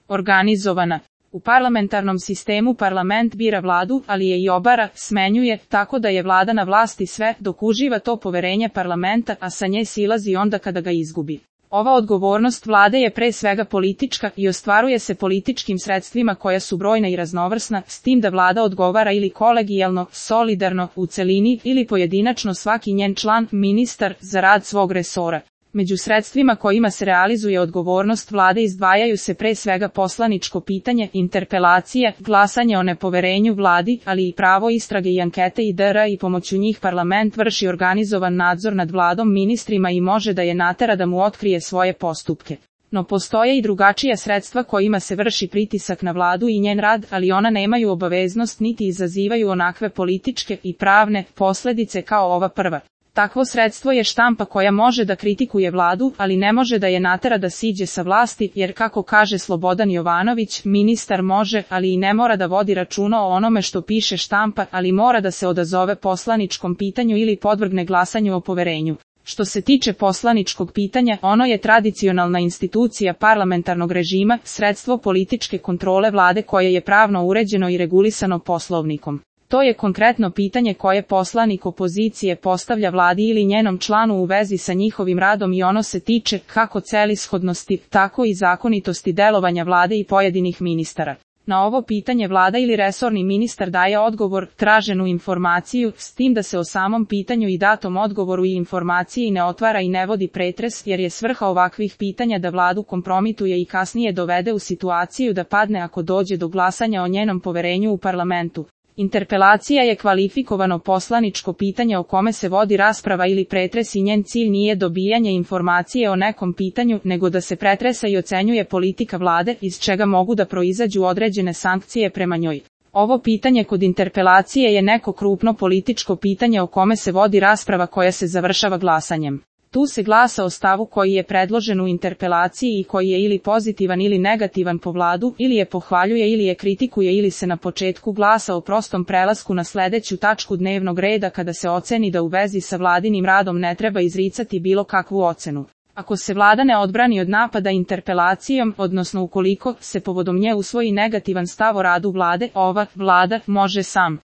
organizovana. U parlamentarnom sistemu parlament bira vladu, ali je i obara, smenjuje, tako da je vlada na vlasti sve, dok uživa to poverenje parlamenta, a sa nje silazi onda kada ga izgubi. Ova odgovornost vlade je pre svega politička i ostvaruje se političkim sredstvima koja su brojna i raznovrsna, s tim da vlada odgovara ili kolegijalno, solidarno, u celini ili pojedinačno svaki njen član, ministar, za rad svog resora. Među sredstvima kojima se realizuje odgovornost vlade izdvajaju se pre svega poslaničko pitanje, interpelacija, glasanje o nepoverenju vladi, ali i pravo istrage i ankete i pomoću njih parlament vrši organizovan nadzor nad vladom, ministrima i može da je natera da mu otkrije svoje postupke. No postoje i drugačija sredstva kojima se vrši pritisak na vladu i njen rad, ali ona nemaju obaveznost niti izazivaju onakve političke i pravne posledice kao ova prva. Takvo sredstvo je štampa koja može da kritikuje vladu, ali ne može da je natera da siđe sa vlasti, jer kako kaže Slobodan Jovanović, ministar može, ali i ne mora da vodi računa o onome što piše štampa, ali mora da se odazove poslaničkom pitanju ili podvrgne glasanju o poverenju. Što se tiče poslaničkog pitanja, ono je tradicionalna institucija parlamentarnog režima, sredstvo političke kontrole vlade koje je pravno uređeno i regulisano Poslovnikom. To je konkretno pitanje koje poslanik opozicije postavlja vladi ili njenom članu u vezi sa njihovim radom i ono se tiče kako celishodnosti, tako i zakonitosti delovanja vlade i pojedinih ministara. Na ovo pitanje vlada ili resorni ministar daje odgovor, traženu informaciju, s tim da se o samom pitanju i datom odgovoru i informaciji ne otvara i ne vodi pretres, jer je svrha ovakvih pitanja da vladu kompromituje i kasnije dovede u situaciju da padne ako dođe do glasanja o njenom poverenju u parlamentu. Interpelacija je kvalifikovano poslaničko pitanje o kome se vodi rasprava ili pretres i njen cilj nije dobijanje informacije o nekom pitanju, nego da se pretresa i ocenjuje politika vlade, iz čega mogu da proizađu određene sankcije prema njoj. Ovo pitanje kod interpelacije je neko krupno političko pitanje o kome se vodi rasprava koja se završava glasanjem. Tu se glasa o stavu koji je predložen u interpelaciji i koji je ili pozitivan ili negativan po vladu, ili je pohvaljuje ili je kritikuje ili se na početku glasa o prostom prelasku na sledeću tačku dnevnog reda kada se oceni da u vezi sa vladinim radom ne treba izricati bilo kakvu ocenu. Ako se vlada ne odbrani od napada interpelacijom, odnosno ukoliko se povodom nje usvoji negativan stav o radu vlade, ova vlada može sam